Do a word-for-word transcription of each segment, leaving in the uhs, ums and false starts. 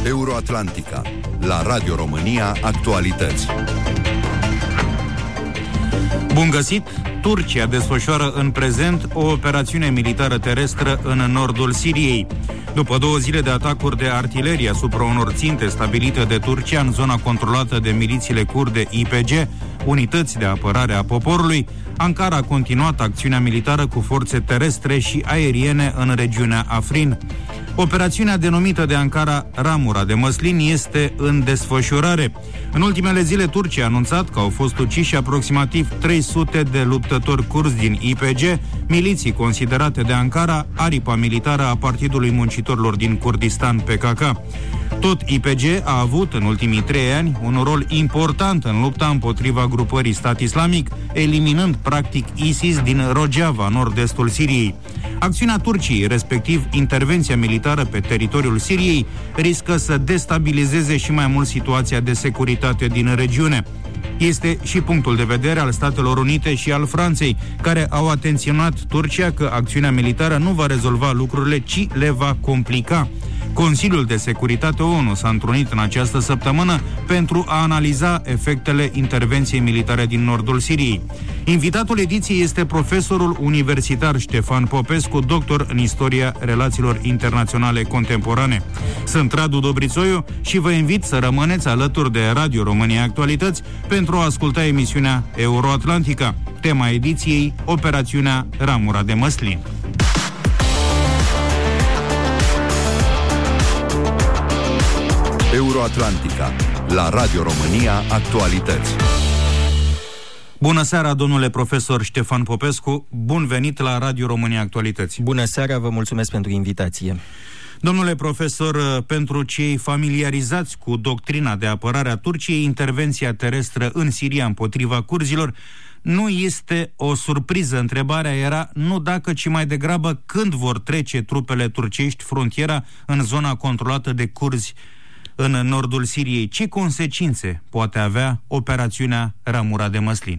Euroatlantica, la Radio România Actualități. Bun găsit! Turcia desfășoară în prezent o operațiune militară terestră în nordul Siriei. După două zile de atacuri de artilerie asupra unor ținte stabilite de Turcia în zona controlată de milițiile kurde I P G, Unități de Apărare a Poporului, Ankara a continuat acțiunea militară cu forțe terestre și aeriene în regiunea Afrin. Operațiunea denumită de Ankara Ramura de Măslin este în desfășurare. În ultimele zile, Turcia a anunțat că au fost uciși aproximativ trei sute de luptători kurzi din I P G, miliții considerate de Ankara aripa militară a Partidului Muncitorilor din Kurdistan P K K. Tot I P G a avut în ultimii trei ani un rol important în lupta împotriva grupării Stat Islamic, eliminând practic ISIS din Rojava, nord-estul Siriei. Acțiunea Turciei, respectiv intervenția militară pe teritoriul Siriei, riscă să destabilizeze și mai mult situația de securitate din regiune. Este și punctul de vedere al Statelor Unite și al Franței, care au atenționat Turcia că acțiunea militară nu va rezolva lucrurile, ci le va complica. Consiliul de Securitate O N U s-a întrunit în această săptămână pentru a analiza efectele intervenției militare din nordul Siriei. Invitatul ediției este profesorul universitar Ștefan Popescu, doctor în istoria relațiilor internaționale contemporane. Sunt Radu Dobrițoiu și vă invit să rămâneți alături de Radio România Actualități pentru a asculta emisiunea Euroatlantica. Tema ediției: Operațiunea Ramura de Măslin. Euroatlantica, la Radio România Actualități. Bună seara, domnule profesor Ștefan Popescu, bun venit la Radio România Actualități. Bună seara, vă mulțumesc pentru invitație. Domnule profesor, pentru cei familiarizați cu doctrina de apărare a Turciei, intervenția terestră în Siria împotriva curzilor nu este o surpriză. Întrebarea era nu dacă, ci mai degrabă când vor trece trupele turcești frontiera în zona controlată de curzi în nordul Siriei. Ce consecințe poate avea operațiunea Ramura de Măslin?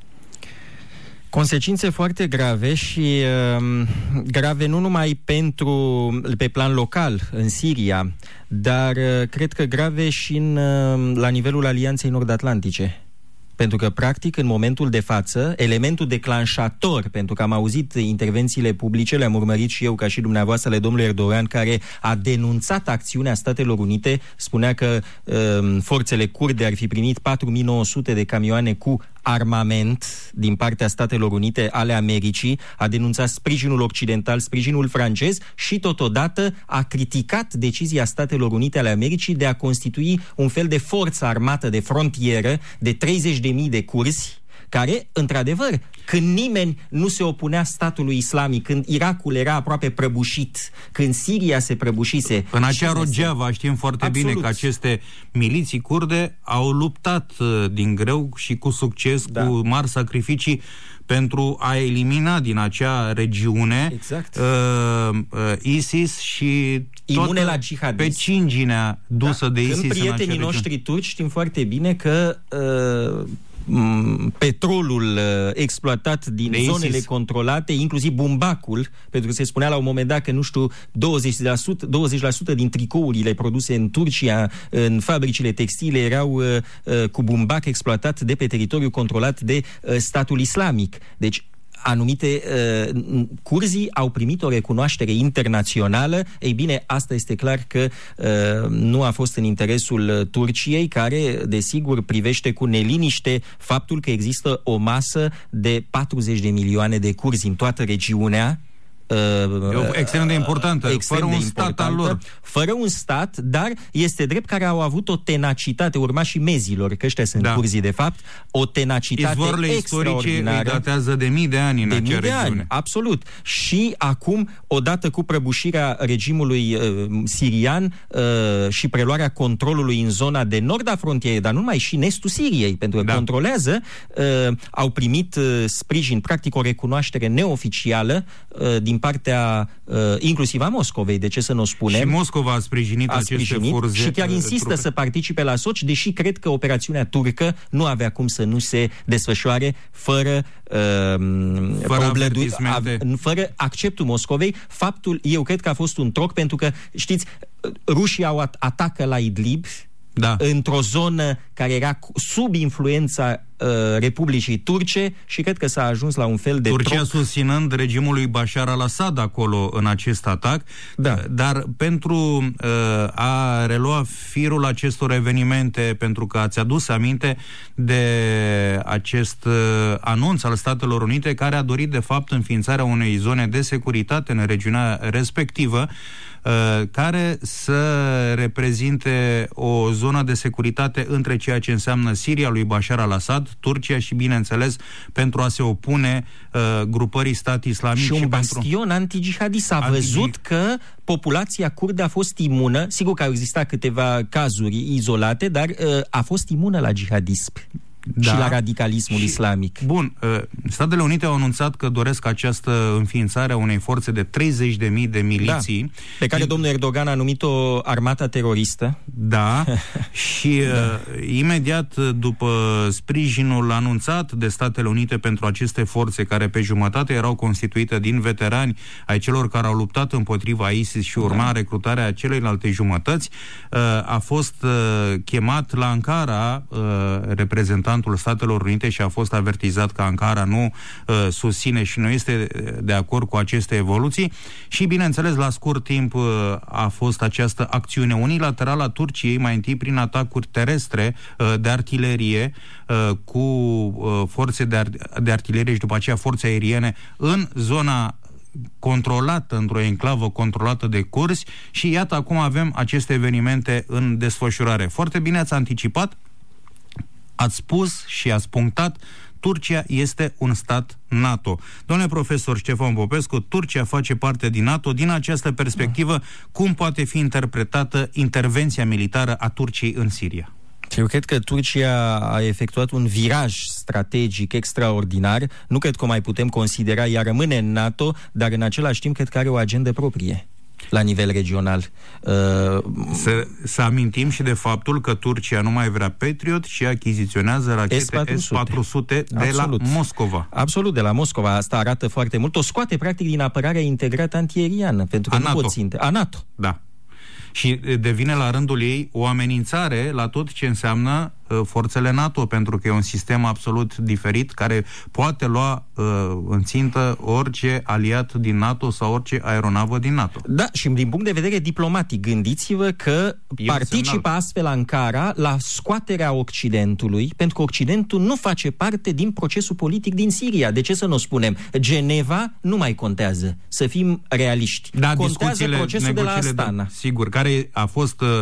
Consecințe foarte grave și uh, grave nu numai pentru pe plan local în Siria, dar uh, cred că grave și în, uh, la nivelul Alianței Nord-Atlantice. Pentru că, practic, în momentul de față, elementul declanșator, pentru că am auzit intervențiile publice, le-am urmărit și eu, ca și dumneavoastră, ale domnului Erdogan, care a denunțat acțiunea Statelor Unite, spunea că uh, forțele kurde ar fi primit patru mii nouă sute de camioane cu armament din partea Statelor Unite ale Americii, a denunțat sprijinul occidental, sprijinul francez și totodată a criticat decizia Statelor Unite ale Americii de a constitui un fel de forță armată de frontieră de treizeci de mii de curzi, care, într-adevăr, când nimeni nu se opunea statului islamic, când Irakul era aproape prăbușit, când Siria se prăbușise... În acea Rojava știm foarte Absolut. bine că aceste miliții kurde au luptat din greu și cu succes, da. cu mari sacrificii, pentru a elimina din acea regiune exact. uh, uh, ISIS și imune la jihadism. Pe cinginea dusă da. de ISIS. Când prietenii noștri turci știm foarte bine că uh, petrolul uh, exploatat din de zonele ISIS. controlate, inclusiv bumbacul, pentru că se spunea la un moment dat că, nu știu, douăzeci la sută, douăzeci la sută din tricourile produse în Turcia, în fabricile textile, erau uh, uh, cu bumbac exploatat de pe teritoriul controlat de uh, statul islamic. Deci, anumite uh, curzii au primit o recunoaștere internațională. Ei bine, asta este clar că uh, nu a fost în interesul Turciei, care, desigur, privește cu neliniște faptul că există o masă de patruzeci de milioane de curzi în toată regiunea. Uh, extrem de importantă, extrem fără de un importantă, stat al lor. Fără un stat, dar este drept care au avut o tenacitate, urmașii mezilor, că ăștia sunt da. curzii de fapt, o tenacitate Izvorurile extraordinară. istorice datează de mii de ani în de acea mii de regiune. Ani, absolut. Și acum, odată cu prăbușirea regimului uh, sirian uh, și preluarea controlului în zona de nord a frontierei, dar nu numai și în estul Siriei, pentru că da. controlează, uh, au primit uh, sprijin, practic o recunoaștere neoficială uh, din partea uh, inclusiv a Moscovei, de ce să nu o spunem. Și Moscova Moscova a sprijinit a aceste sprijinit forze, și chiar insistă trupe. să participe la Sochi, deși cred că operațiunea turcă nu avea cum să nu se desfășoare fără uh, fără, oblădu- fără acceptul Moscovei. Faptul, eu cred că a fost un troc, pentru că, știți, rușii au at- atacă la Idlib, da, într-o zonă care era sub influența uh, Republicii Turce, și cred că s-a ajuns la un fel de Turcia troc. susținând regimul lui Bashar al-Assad acolo în acest atac, da. Dar pentru uh, a relua firul acestor evenimente, pentru că ați adus aminte de acest uh, anunț al Statelor Unite, care a dorit de fapt înființarea unei zone de securitate în regiunea respectivă, care să reprezinte o zonă de securitate între ceea ce înseamnă Siria lui Bashar al-Assad, Turcia și, bineînțeles, pentru a se opune uh, grupării stat islamic. Și un și bastion pentru... anti-jihadist. S-a anti- văzut că populația kurdă a fost imună, sigur că au existat câteva cazuri izolate, dar uh, a fost imună la jihadism. Da. Și la radicalismul și, islamic. Bun, Statele Unite au anunțat că doresc această înființare a unei forțe de treizeci de mii de miliții. Da, pe care din... domnul Erdogan a numit-o armata teroristă. Da, și da. Uh, imediat după sprijinul anunțat de Statele Unite pentru aceste forțe, care pe jumătate erau constituite din veterani ai celor care au luptat împotriva ISIS și urma da. recrutarea celelalte jumătăți, uh, a fost uh, chemat la Ankara uh, reprezentant Statelor Unite și a fost avertizat că Ankara nu uh, susține și nu este de acord cu aceste evoluții și, bineînțeles, la scurt timp uh, a fost această acțiune unilaterală a Turciei, mai întâi prin atacuri terestre uh, de artilerie uh, cu uh, forțe de, ar- de artilerie și după aceea forțe aeriene în zona controlată, într-o enclavă controlată de curzi, și iată, acum avem aceste evenimente în desfășurare. Foarte bine ați anticipat. Ați spus și ați punctat, Turcia este un stat NATO. Domnule profesor Ștefan Popescu, Turcia face parte din NATO. Din această perspectivă, cum poate fi interpretată intervenția militară a Turciei în Siria? Eu cred că Turcia a efectuat un viraj strategic extraordinar. Nu cred că o mai putem considera, ea rămâne în NATO, dar în același timp cred că are o agendă proprie la nivel regional. Uh, să, să amintim și de faptul că Turcia nu mai vrea Patriot și achiziționează rachete S patru sute de Absolut. la Moscova. Absolut, de la Moscova. Asta arată foarte mult. O scoate practic din apărarea integrată antiaeriană, pentru că a nu NATO. pot ținte. A NATO. Da. Și devine la rândul ei o amenințare la tot ce înseamnă uh, forțele NATO, pentru că e un sistem absolut diferit care poate lua uh, în țintă orice aliat din NATO sau orice aeronavă din NATO. Da, și din punct de vedere diplomatic, gândiți-vă că E participă astfel Ankara la scoaterea Occidentului, pentru că Occidentul nu face parte din procesul politic din Siria. De ce să nu spunem? Geneva nu mai contează. Să fim realiști. Da, contează procesul de la Astana. De, sigur, care a fost uh,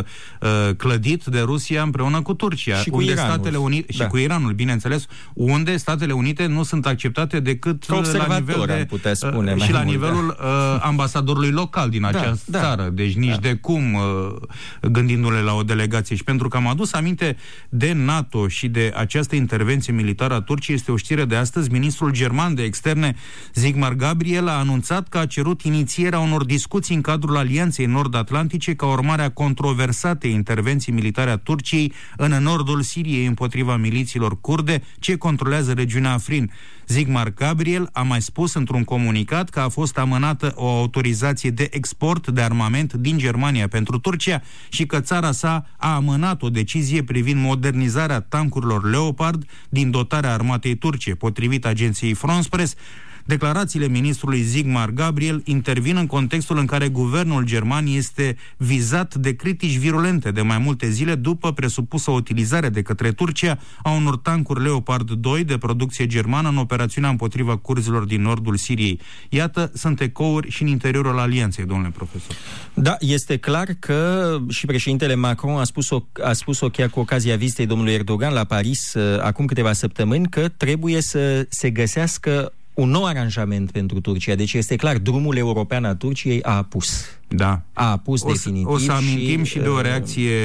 clădit de Rusia împreună cu Turcia. Și cu unde Iranul. Statele Unite, da. și cu Iranul, bineînțeles, unde Statele Unite nu sunt acceptate decât la nivel de, putea spune, uh, mai și la mult, nivelul da. uh, ambasadorului local din această da, țară. Deci nici da. de cum uh, gândindu-le la o delegație. Și pentru că am adus aminte de NATO și de această intervenție militară a Turciei, este o știre de astăzi. Ministrul german de externe Sigmar Gabriel a anunțat că a cerut inițierea unor discuții în cadrul Alianței Nord-Atlantice ca urmare a controversatei intervenții militare a Turciei în nordul Siriei împotriva milițiilor kurde ce controlează regiunea Afrin. Sigmar Gabriel a mai spus într-un comunicat că a fost amânată o autorizație de export de armament din Germania pentru Turcia și că țara sa a amânat o decizie privind modernizarea tancurilor Leopard din dotarea armatei turce. Potrivit agenției France Press, declarațiile ministrului Sigmar Gabriel intervin în contextul în care guvernul german este vizat de critici virulente de mai multe zile după presupusă utilizare de către Turcia a unor tancuri Leopard doi de producție germană în operațiunea împotriva curzilor din nordul Siriei. Iată, sunt ecouri și în interiorul alianței, domnule profesor. Da, este clar că și președintele Macron a spus-o, a spus-o chiar cu ocazia vizitei domnului Erdogan la Paris uh, acum câteva săptămâni, că trebuie să se găsească un nou aranjament pentru Turcia. Deci este clar, drumul european a Turciei a apus. Da. A pus o definitiv. O să amintim și, și de o reacție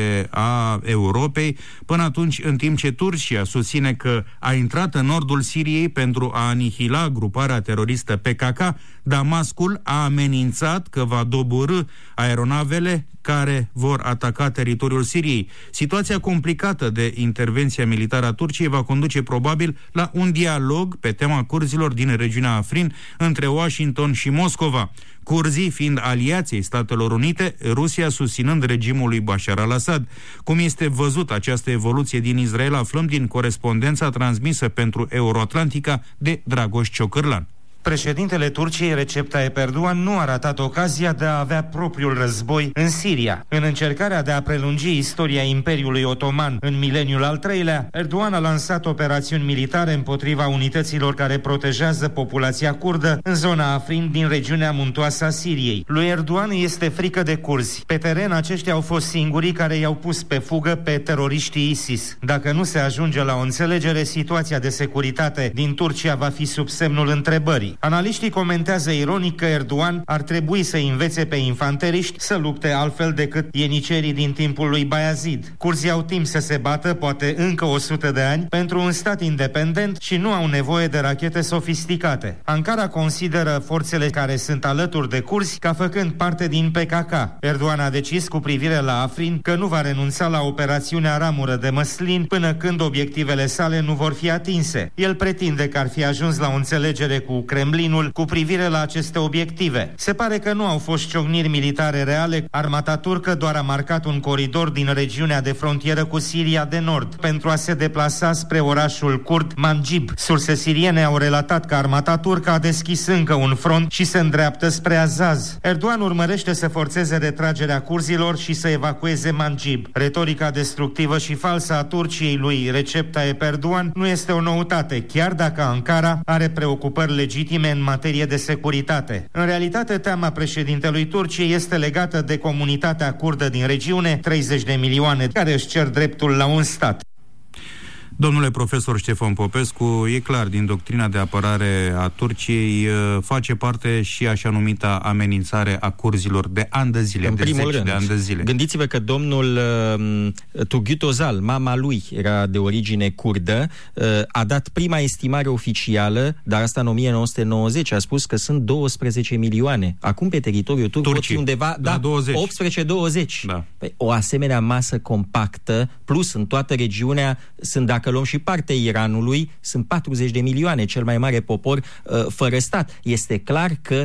a Europei. Până atunci, în timp ce Turcia susține că a intrat în nordul Siriei pentru a anihila gruparea teroristă P K K, Damascul a amenințat că va doborî aeronavele care vor ataca teritoriul Siriei. Situația complicată de intervenția militară a Turciei va conduce probabil la un dialog pe tema curzilor din regiunea Afrin între Washington și Moscova. Curzii fiind aliații Statelor Unite, Rusia susținând regimul lui Bashar al-Assad. Cum este văzut această evoluție din Israel, aflăm din corespondența transmisă pentru Euroatlantica de Dragoș Ciocârlan. Președintele Turciei, Recep Tayyip Erdogan, nu a ratat ocazia de a avea propriul război în Siria. În încercarea de a prelungi istoria Imperiului Otoman în mileniul al treilea, Erdogan a lansat operațiuni militare împotriva unităților care protejează populația kurdă în zona Afrin din regiunea muntoasă a Siriei. Lui Erdogan este frică de curzi. Pe teren, aceștia au fost singurii care i-au pus pe fugă pe teroriștii ISIS. Dacă nu se ajunge la o înțelegere, situația de securitate din Turcia va fi sub semnul întrebării. Analiștii comentează ironic că Erdogan ar trebui să învețe pe infanteriști să lupte altfel decât ienicerii din timpul lui Bayazid. Curzii au timp să se bată, poate încă o sută de ani, pentru un stat independent și nu au nevoie de rachete sofisticate. Ankara consideră forțele care sunt alături de curzi ca făcând parte din P K K. Erdogan a decis cu privire la Afrin că nu va renunța la operațiunea Ramură de Măslin până când obiectivele sale nu vor fi atinse. El pretinde că ar fi ajuns la o înțelegere cu Kremlinul cu privire la aceste obiective. Se pare că nu au fost ciocniri militare reale. Armata turcă doar a marcat un coridor din regiunea de frontieră cu Siria de Nord pentru a se deplasa spre orașul kurd Manjib. Surse siriene au relatat că armata turcă a deschis încă un front și se îndreaptă spre Azaz. Erdogan urmărește să forțeze retragerea curzilor și să evacueze Manjib. Retorica destructivă și falsă a Turciei lui Recep Tayyip Erdogan nu este o noutate, chiar dacă Ankara are preocupări legitime în materie de securitate. În realitate, teama președintelui Turciei este legată de comunitatea kurdă din regiune, treizeci de milioane, care își cer dreptul la un stat. Domnule profesor Ștefan Popescu, e clar, din doctrina de apărare a Turciei face parte și așa numita amenințare a curzilor de ani de zile, în de primul zeci rând, de ani de zile. Gândiți-vă că domnul uh, Turgut Özal, mama lui era de origine kurdă, uh, a dat prima estimare oficială, dar asta în o mie nouă sute nouăzeci, a spus că sunt douăsprezece milioane. Acum pe teritoriul turc pot fi undeva da, douăzeci. optsprezece douăzeci. Da. Păi, o asemenea masă compactă, plus în toată regiunea, sunt, dacă luăm și partea Iranului, sunt patruzeci de milioane, cel mai mare popor uh, fără stat. Este clar că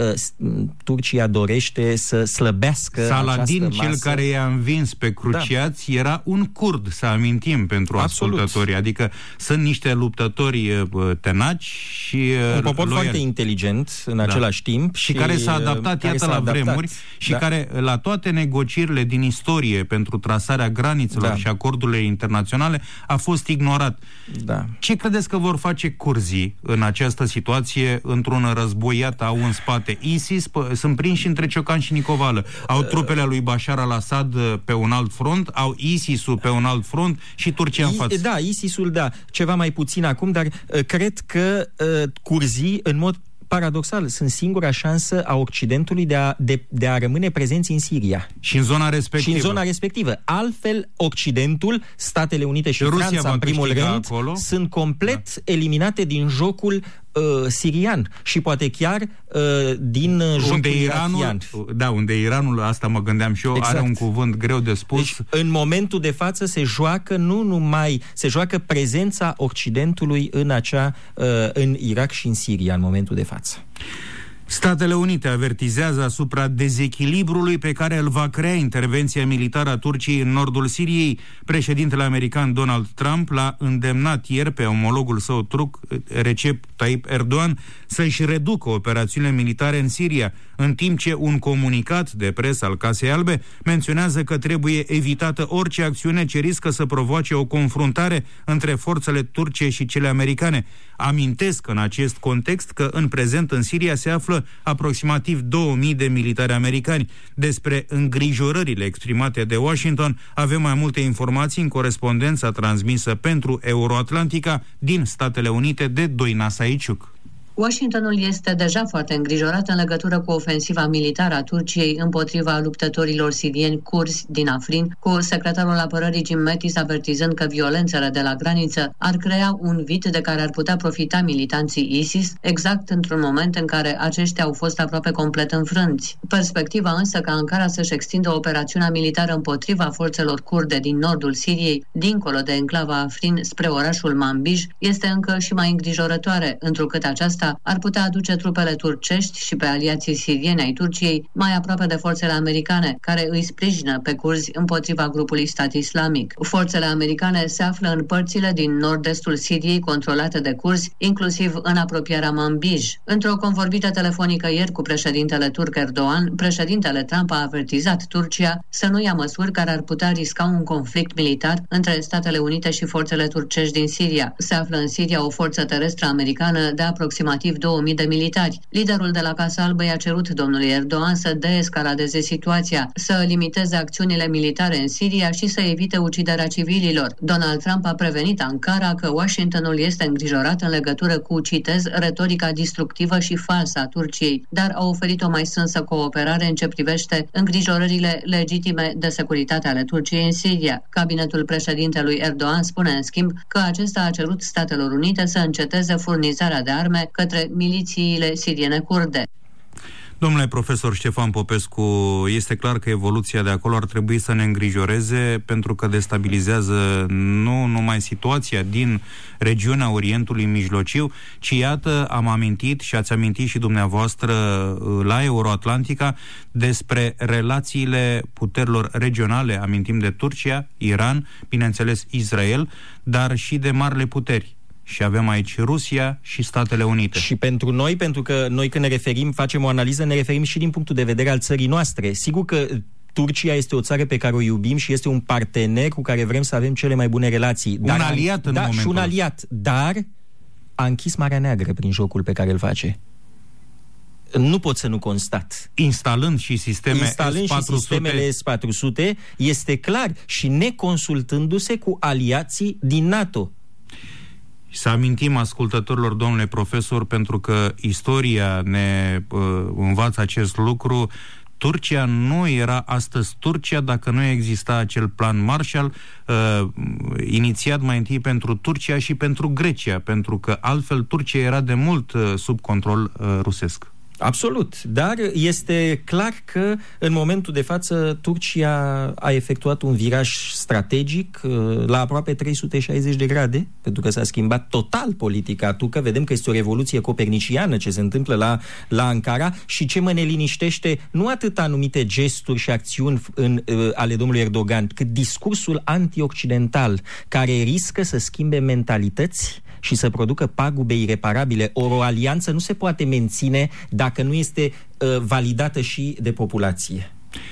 Turcia dorește să slăbească Saladin, această cel masă. care i-a învins pe cruciați, da. era un curd, să amintim pentru Absolut. ascultătorii. Adică sunt niște luptători tenaci și un popor loiali. foarte inteligent în același da. timp. Și, și care s-a adaptat, care iată, la adaptat. vremuri și da. care la toate negocierile din istorie pentru trasarea granițelor da. și acordurile internaționale a fost ignorat. Da. Ce credeți că vor face curzii în această situație, într-un război, iată, au în spate ISIS, sunt prinși între Ciocan și Nicovală. Au trupele lui Bashar al-Assad pe un alt front, au ISIS-ul pe un alt front și Turcia în față. Da, ISIS-ul, da, ceva mai puțin acum, dar uh, cred că uh, curzii, în mod paradoxal, sunt singura șansă a Occidentului de a, de, de a rămâne prezenți în Siria. Și în zona respectivă. Și în zona respectivă. Altfel, Occidentul, Statele Unite și Rusia Franța, în primul rând, acolo. sunt complet da. eliminate din jocul uh, sirian și poate chiar uh, din jocul unde Iranul, irachian. Da, unde Iranul, asta mă gândeam și eu, exact. are un cuvânt greu de spus. Deci, în momentul de față se joacă nu numai, se joacă prezența Occidentului în acea, uh, în Irak și în Siria în momentul de față. Statele Unite avertizează asupra dezechilibrului pe care îl va crea intervenția militară a Turciei în nordul Siriei. Președintele american Donald Trump l-a îndemnat ieri pe omologul său turc, Recep Tayyip Erdogan, să-și reducă operațiunile militare în Siria, în timp ce un comunicat de presă al Casei Albe menționează că trebuie evitată orice acțiune ce riscă să provoace o confruntare între forțele turce și cele americane. Amintesc în acest context că în prezent în Siria se află aproximativ două mii de militari americani. Despre îngrijorările exprimate de Washington avem mai multe informații în corespondența transmisă pentru Euroatlantica din Statele Unite de Doina Saiciuc. Washingtonul este deja foarte îngrijorat în legătură cu ofensiva militară a Turciei împotriva luptătorilor sirieni kurzi din Afrin, cu secretarul apărării Jim Mattis avertizând că violențele de la graniță ar crea un vid de care ar putea profita militanții ISIS, exact într-un moment în care aceștia au fost aproape complet înfrânți. Perspectiva însă ca Ankara să-și extindă operațiunea militară împotriva forțelor kurde din nordul Siriei, dincolo de enclava Afrin spre orașul Manbij, este încă și mai îngrijorătoare, întrucât aceasta ar putea aduce trupele turcești și pe aliații sirieni ai Turciei mai aproape de forțele americane, care îi sprijină pe curzi împotriva grupului Stat Islamic. Forțele americane se află în părțile din nord-estul Siriei controlate de curzi, inclusiv în apropierea Manbij. Într-o convorbită telefonică ieri cu președintele turc Erdogan, președintele Trump a avertizat Turcia să nu ia măsuri care ar putea risca un conflict militar între Statele Unite și forțele turcești din Siria. Se află în Siria o forță terestră americană de aproximativ două mii de militari. Liderul de la Casa Albă i-a cerut domnului Erdogan să deescaladeze situația, să limiteze acțiunile militare în Siria și să evite uciderea civililor. Donald Trump a prevenit Ankara că Washingtonul este îngrijorat în legătură cu, citez, retorica distructivă și falsă a Turciei, dar a oferit o mai strânsă cooperare în ce privește îngrijorările legitime de securitate ale Turciei în Siria. Cabinetul președintelui Erdogan spune, în schimb, că acesta a cerut Statelor Unite să înceteze furnizarea de arme către milițiile siriene kurde. Domnule profesor Ștefan Popescu, este clar că evoluția de acolo ar trebui să ne îngrijoreze pentru că destabilizează nu numai situația din regiunea Orientului Mijlociu, ci iată, am amintit și ați amintit și dumneavoastră la Euroatlantica despre relațiile puterilor regionale, amintim de Turcia, Iran, bineînțeles Israel, dar și de marile puteri. Și avem aici Rusia și Statele Unite. Și pentru noi, pentru că noi când ne referim, facem o analiză, ne referim și din punctul de vedere al țării noastre. Sigur că Turcia este o țară pe care o iubim și este un partener cu care vrem să avem cele mai bune relații. Un dar, aliat în da, momentul. Și un aliat, dar a închis Marea Neagră prin jocul pe care îl face. Nu pot să nu constat. Instalând și sisteme Instalând S patru sute. și sistemele S patru sute, este clar, și neconsultându-se cu aliații din NATO. Să amintim ascultătorilor, domnule profesor, pentru că istoria ne uh, învață acest lucru, Turcia nu era astăzi Turcia dacă nu exista acel plan Marshall uh, inițiat mai întâi pentru Turcia și pentru Grecia, pentru că altfel Turcia era de mult uh, sub control uh, rusesc. Absolut, dar este clar că în momentul de față Turcia a efectuat un viraj strategic la aproape trei sute șaizeci de grade, pentru că s-a schimbat total politica turcă. Vedem că este o revoluție coperniciană ce se întâmplă la, la Ankara și ce mă neliniștește nu atât anumite gesturi și acțiuni în, uh, ale domnului Erdogan, cât discursul anti-occidental care riscă să schimbe mentalități și să producă pagube ireparabile. O alianță nu se poate menține dacă nu este uh, validată și de populație.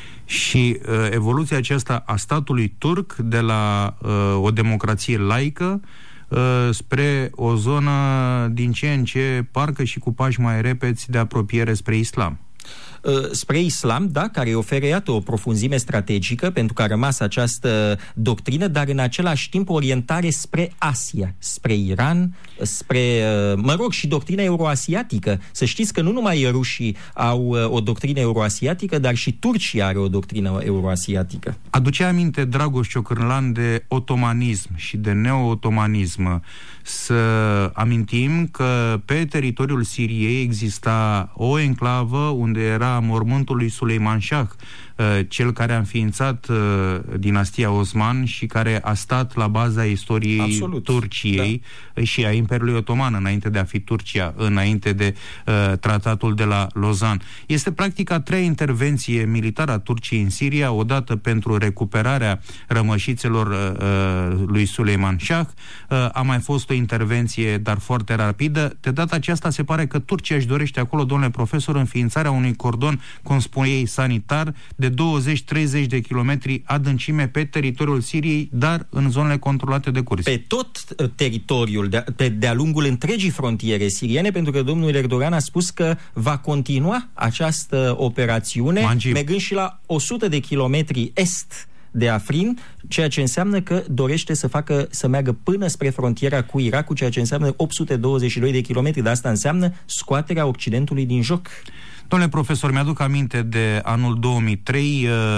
Și uh, evoluția aceasta a statului turc de la uh, o democrație laică uh, spre o zonă din ce în ce parcă și cu pași mai repezi de apropiere spre islam. Spre islam, da, care oferă, iată, o profunzime strategică pentru că a rămas această doctrină, dar în același timp orientare spre Asia, spre Iran, spre, mă rog, și doctrina euroasiatică. Să știți că nu numai rușii au o doctrină euroasiatică, dar și Turcia are o doctrină euroasiatică. Aducea aminte Dragoș Ciocârlan de otomanism și de neo-otomanism. Să amintim că pe teritoriul Siriei exista o enclavă unde era mormântul lui Suleiman Shah, cel care a înființat dinastia Osman și care a stat la baza istoriei Absolut. Turciei da. și a Imperiului Otoman, înainte de a fi Turcia, înainte de uh, tratatul de la Lausanne. Este practic a treia intervenție militară a Turciei în Siria, odată pentru recuperarea rămășițelor uh, lui Suleiman Shah. Uh, a mai fost o intervenție, dar foarte rapidă. De data aceasta se pare că Turcia își dorește acolo, domnule profesor, înființarea unui cordon, cum spune ei, sanitar, de douăzeci treizeci de kilometri adâncime pe teritoriul Siriei, dar în zonele controlate de curzi. Pe tot teritoriul, de, pe, de-a lungul întregii frontiere siriene, pentru că domnul Erdogan a spus că va continua această operațiune, Mangiu. mergând și la o sută de kilometri est de Afrin, ceea ce înseamnă că dorește să facă, să meargă până spre frontiera cu Irakul, ceea ce înseamnă opt sute douăzeci și doi de kilometri, dar asta înseamnă scoaterea Occidentului din joc. Domnule profesor, mi-aduc aminte de anul două mii trei, uh,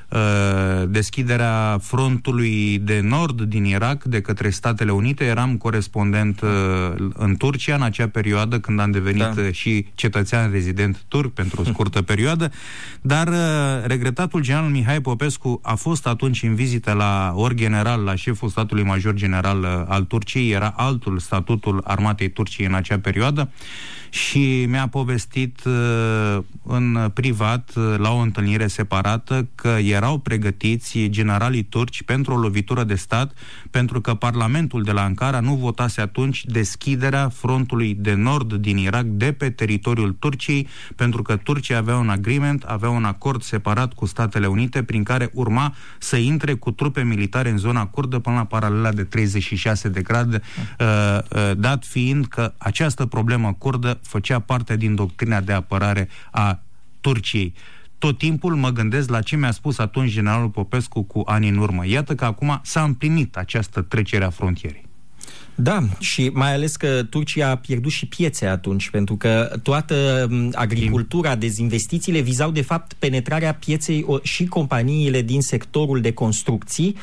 uh, deschiderea frontului de nord din Irak de către Statele Unite. Eram corespondent uh, în Turcia în acea perioadă, când am devenit da. și cetățean rezident turc pentru o scurtă perioadă, dar uh, regretatul general Mihai Popescu a fost atunci în vizită la or general, la șeful statului major general uh, al Turciei. Era altul statutul armatei Turciei în acea perioadă și mi-a povestit uh, în privat, uh, la o întâlnire separată, că erau pregătiți generalii turci pentru o lovitură de stat, pentru că Parlamentul de la Ankara nu votase atunci deschiderea frontului de nord din Irak de pe teritoriul Turciei, pentru că Turcia avea un agreement, avea un acord separat cu Statele Unite, prin care urma să intre cu trupe militare în zona kurdă până la paralela de treizeci și șase de grade, uh, uh, dat fiind că această problemă kurdă făcea parte din doctrina de apărare a Turciei. Tot timpul mă gândesc la ce mi-a spus atunci generalul Popescu cu ani în urmă. Iată că acum s-a împlinit această trecere a frontierei. Da, și mai ales că Turcia a pierdut și piețe atunci, pentru că toată agricultura, dezinvestițiile vizau de fapt penetrarea pieței și companiile din sectorul de construcții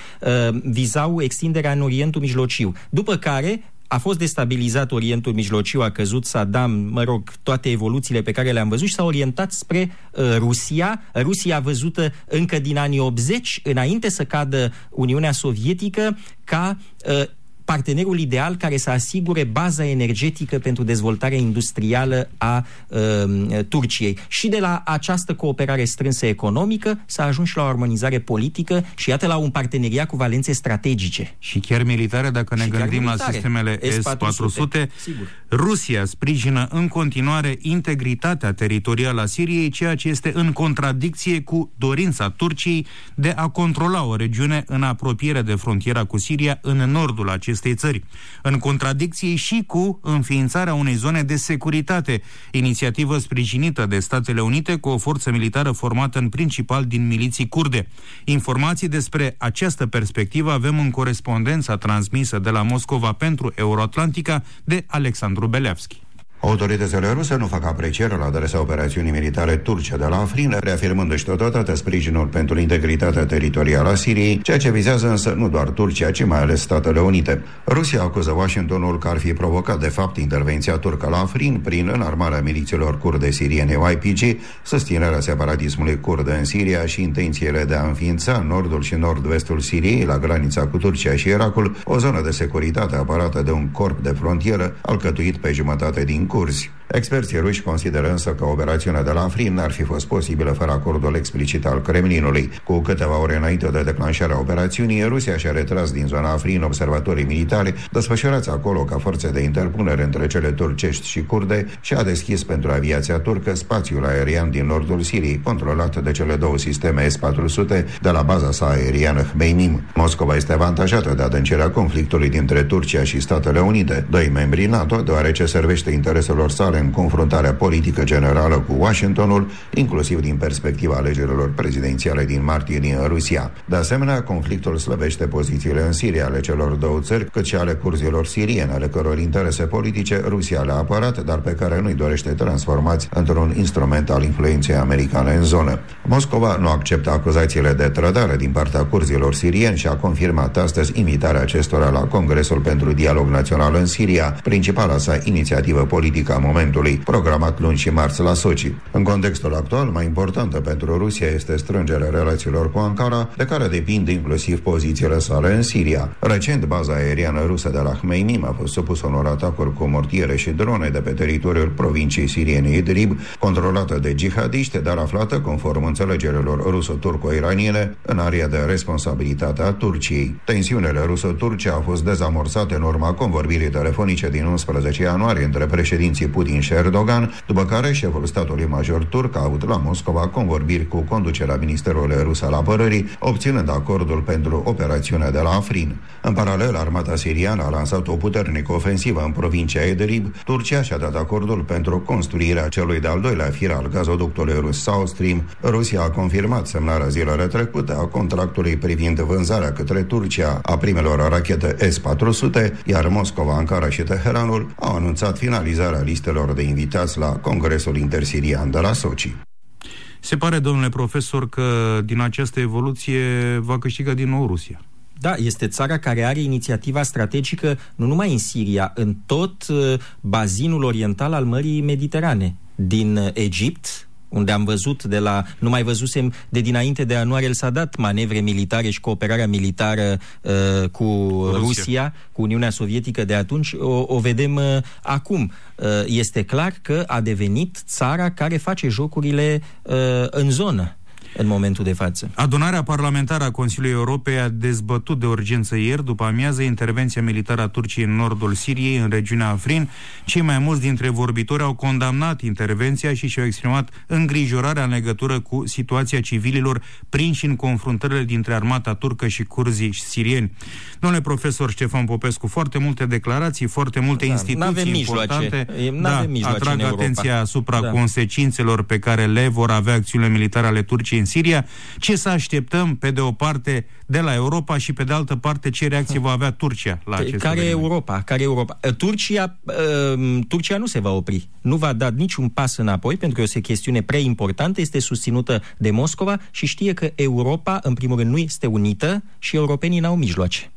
vizau extinderea în Orientul Mijlociu. După care a fost destabilizat Orientul Mijlociu, a căzut Saddam, mă rog, toate evoluțiile pe care le-am văzut și s-a orientat spre uh, Rusia. Rusia văzută încă din anii optzeci, înainte să cadă Uniunea Sovietică, ca uh, partenerul ideal care să asigure baza energetică pentru dezvoltarea industrială a uh, Turciei. Și de la această cooperare strânsă economică s-a ajuns la o armonizare politică și iată la un parteneriat cu valențe strategice. Și chiar militare, dacă ne și gândim la sistemele S patru sute. Rusia sprijină în continuare integritatea teritorială a Siriei, ceea ce este în contradicție cu dorința Turciei de a controla o regiune în apropiere de frontiera cu Siria în nordul acestei țări, în contradicție și cu înființarea unei zone de securitate, inițiativă sprijinită de Statele Unite cu o forță militară formată în principal din miliții kurde. Informații despre această perspectivă avem în corespondența transmisă de la Moscova pentru Euroatlantica de Alexandru Beleavski. Autoritățile ruse nu fac apreciere la adresa operațiunii militare turce de la Afrin, reafirmându-și totodată sprijinul pentru integritatea teritorială a Siriei, ceea ce vizează însă nu doar Turcia, ci mai ales Statele Unite. Rusia acuză Washingtonul că ar fi provocat de fapt intervenția turcă la Afrin prin înarmarea milițiilor kurde siriene Y P G, susținerea separatismului kurde în Siria și intențiile de a înființa în nordul și nord-vestul Siriei, la granița cu Turcia și Irakul, o zonă de securitate apărată de un corp de frontieră alcătuit pe jumătate din curzi. Experții ruși consideră însă că operațiunea de la Afrin n-ar fi fost posibilă fără acordul explicit al Kremlinului. Cu câteva ore înainte de declanșarea operațiunii, Rusia și-a retras din zona Afrin observatorii militari desfășurați acolo ca forțe de interpunere între cele turcești și kurde și a deschis pentru aviația turcă spațiul aerian din nordul Siriei, controlat de cele două sisteme S patru sute de la baza sa aeriană Hmeimim. Moscova este avantajată de adâncirea conflictului dintre Turcia și Statele Unite, doi membri NATO, deoarece servește intereselor sale în confruntarea politică generală cu Washingtonul, inclusiv din perspectiva alegerilor prezidențiale din martie din Rusia. De asemenea, conflictul slăbește pozițiile în Siria ale celor două țări, cât și ale curzilor siriene, ale căror interese politice Rusia le-a apărat, dar pe care nu-i dorește transformați într-un instrument al influenței americane în zonă. Moscova nu acceptă acuzațiile de trădare din partea curzilor sirieni și a confirmat astăzi invitarea acestora la Congresul pentru Dialog Național în Siria, principala sa inițiativă politică a momentului, programat luni și marți la Sochi. În contextul actual, mai importantă pentru Rusia este strângerea relațiilor cu Ankara, de care depind inclusiv pozițiile sale în Siria. Recent, baza aeriană rusă de la Hmeimim a fost supusă unor atacuri cu mortiere și drone de pe teritoriul provinciei siriene Idlib, controlată de jihadiști, dar aflată, conform înțelegerilor ruso-turco-iraniene, în area de responsabilitate a Turciei. Tensiunile ruso-turce au fost dezamorsate în urma convorbirii telefonice din unsprezece ianuarie între președinții Putin Putin și Erdogan, după care șeful statului major turc a avut la Moscova convorbiri cu conducerea Ministerului Rus al Apărării, obținând acordul pentru operațiunea de la Afrin. În paralel, armata siriană a lansat o puternică ofensivă în provincia Idlib. Turcia și-a dat acordul pentru construirea celui de-al doilea fir al gazoductului rus South Stream. Rusia a confirmat semnarea zilele trecute a contractului privind vânzarea către Turcia a primelor rachete S patru sute, iar Moscova, Ankara și Teheranul au anunțat finalizarea listelor de invitați la Congresul Intersirian de la Sochi. Se pare, domnule profesor, că din această evoluție va câștiga din nou Rusia. Da, este țara care are inițiativa strategică nu numai în Siria, în tot uh, bazinul oriental al Mării Mediterane. Din Egipt, unde am văzut de la, nu mai văzusem de dinainte de Anwar el-Sadat, manevre militare și cooperarea militară uh, cu Rusia. Rusia, cu Uniunea Sovietică de atunci, o, o vedem uh, acum. Uh, este clar că a devenit țara care face jocurile uh, în zonă în momentul de față. Adunarea parlamentară a Consiliului Europei a dezbătut de urgență ieri, după amiază, intervenția militară a Turciei în nordul Siriei, în regiunea Afrin. Cei mai mulți dintre vorbitori au condamnat intervenția și și-au exprimat îngrijorarea în legătură cu situația civililor prinși în confruntările dintre armata turcă și curzii sirieni. Domnule profesor Ștefan Popescu, foarte multe declarații, foarte multe da, instituții importante da, atrag atenția asupra da. consecințelor pe care le vor avea acțiunile militare ale Turciei în Siria. Ce să așteptăm, pe de o parte, de la Europa și pe de altă parte, ce reacție va avea Turcia la acest Care eveniment? Europa? Care Europa? Turcia, uh, Turcia nu se va opri. Nu va da niciun pas înapoi, pentru că este o chestiune prea importantă, este susținută de Moscova și știe că Europa, în primul rând, nu este unită și europenii n-au mijloace.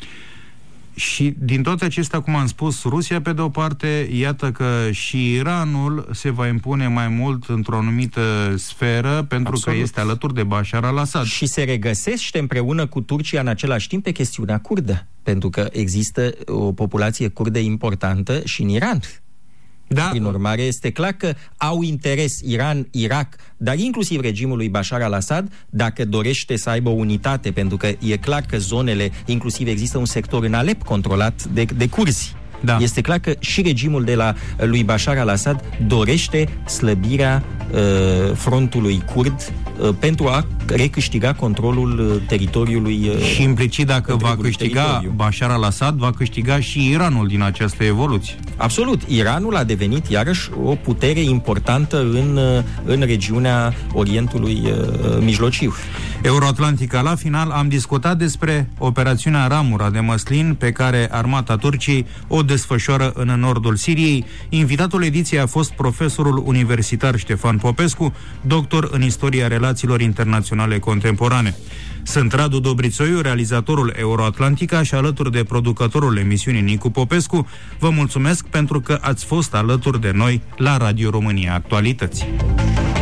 Și din toate acestea, cum am spus, Rusia pe de o parte, iată că și Iranul se va impune mai mult într-o anumită sferă, pentru Absolut. că este alături de Bashar al-Assad. Și se regăsește împreună cu Turcia în același timp pe chestiunea kurdă, pentru că există o populație kurdă importantă și în Iran. Da. Prin urmare, este clar că au interes Iran, Irak, dar inclusiv regimul lui Bashar al-Assad, dacă dorește să aibă o unitate, pentru că e clar că zonele, inclusiv există un sector în Alep controlat de, de curzi. Da. Este clar că și regimul de la lui Bashar al-Assad dorește slăbirea uh, frontului kurd uh, pentru a recâștiga controlul uh, teritoriului uh, și implicit, dacă va câștiga teritoriu. Bashar al-Assad, va câștiga și Iranul din această evoluție. Absolut. Iranul a devenit iarăși o putere importantă în, uh, în regiunea Orientului uh, Mijlociu. Euroatlantica, la final, am discutat despre operațiunea Ramura de Măslin, pe care armata Turciei o desfășoară în nordul Siriei. Invitatul ediției a fost profesorul universitar Ștefan Popescu, doctor în istoria relațiilor internaționale contemporane. Sunt Radu Dobrițoiu, realizatorul Euroatlantica, și alături de producătorul emisiunii Nicu Popescu, vă mulțumesc pentru că ați fost alături de noi la Radio România Actualități.